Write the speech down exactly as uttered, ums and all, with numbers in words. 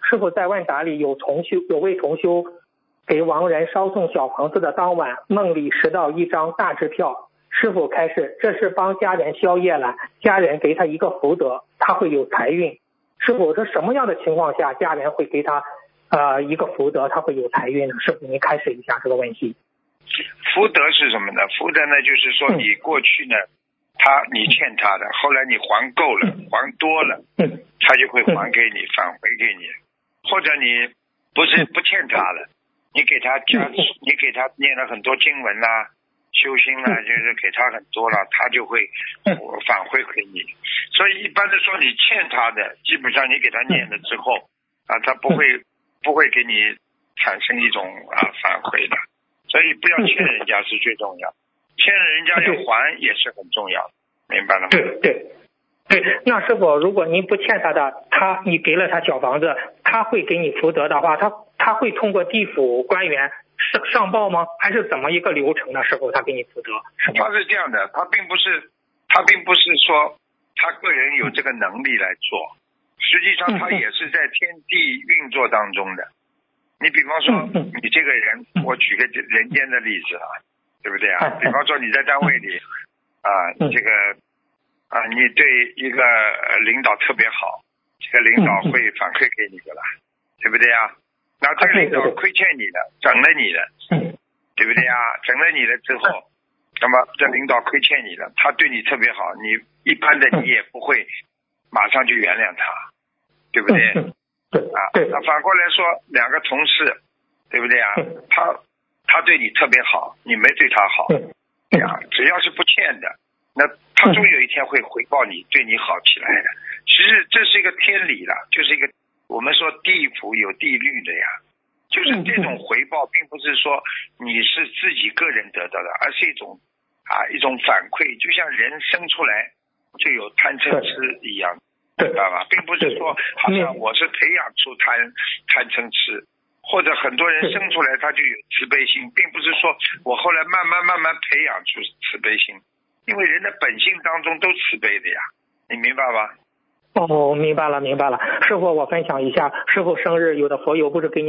师傅在问答里有同修有位同修给亡人烧送小房子的当晚，梦里拾到一张大支票。师傅开示，这是帮家人消业了，家人给他一个福德，他会有财运。师傅，这什么样的情况下家人会给他呃一个福德，他会有财运呢？师傅您开始一下这个问题。 福德是什么呢？福德呢就是说你过去呢、嗯、他你欠他的，后来你还够了、嗯、还多了、嗯、他就会还给你、嗯、返回给你。或者你不是不欠他了，你给他加、嗯、你给他念了很多经文啦、啊、修心啦、啊、就是给他很多了，他就会返回给你。所以一般的说你欠他的，基本上你给他念了之后啊，他不会不会给你产生一种啊返回的。所以不要欠人家是最重要，欠了人家要还也是很重要，明白了吗？ 对对对，那师傅，如果您不欠他的，他你给了他小房子，他会给你福德的话，他他会通过地府官员上上报吗？还是怎么一个流程呢？师傅，他给你福德？ 他是这样的，他并不是他并不是说他个人有这个能力来做，实际上他也是在天地运作当中的。你比方说你这个人，我举个人间的例子啊，对不对啊？比方说你在单位里啊，这个啊，你对一个领导特别好，这个领导会反馈给你的啦，对不对啊？那这个领导亏欠你的，整了你的，对不对啊？整了你的之后，那么这领导亏欠你的，他对你特别好，你一般的你也不会马上就原谅他，对不对？啊，那反过来说，两个同事，对不对啊？他他对你特别好，你没对他好，对啊，只要是不欠的，那他终有一天会回报你，对你好起来的。其实这是一个天理了，就是一个我们说地府有地律的呀，就是这种回报，并不是说你是自己个人得到的，而是一种啊一种反馈，就像人生出来就有贪嗔痴一样。明白吧？并不是说好像我是培养出贪贪嗔痴，或者很多人生出来他就有慈悲心，并不是说我后来慢慢慢慢培养出慈悲心，因为人的本性当中都慈悲的呀，你明白吧？ 哦，明白了明白了。师傅，我分享一下，师傅生日有的佛友不是给你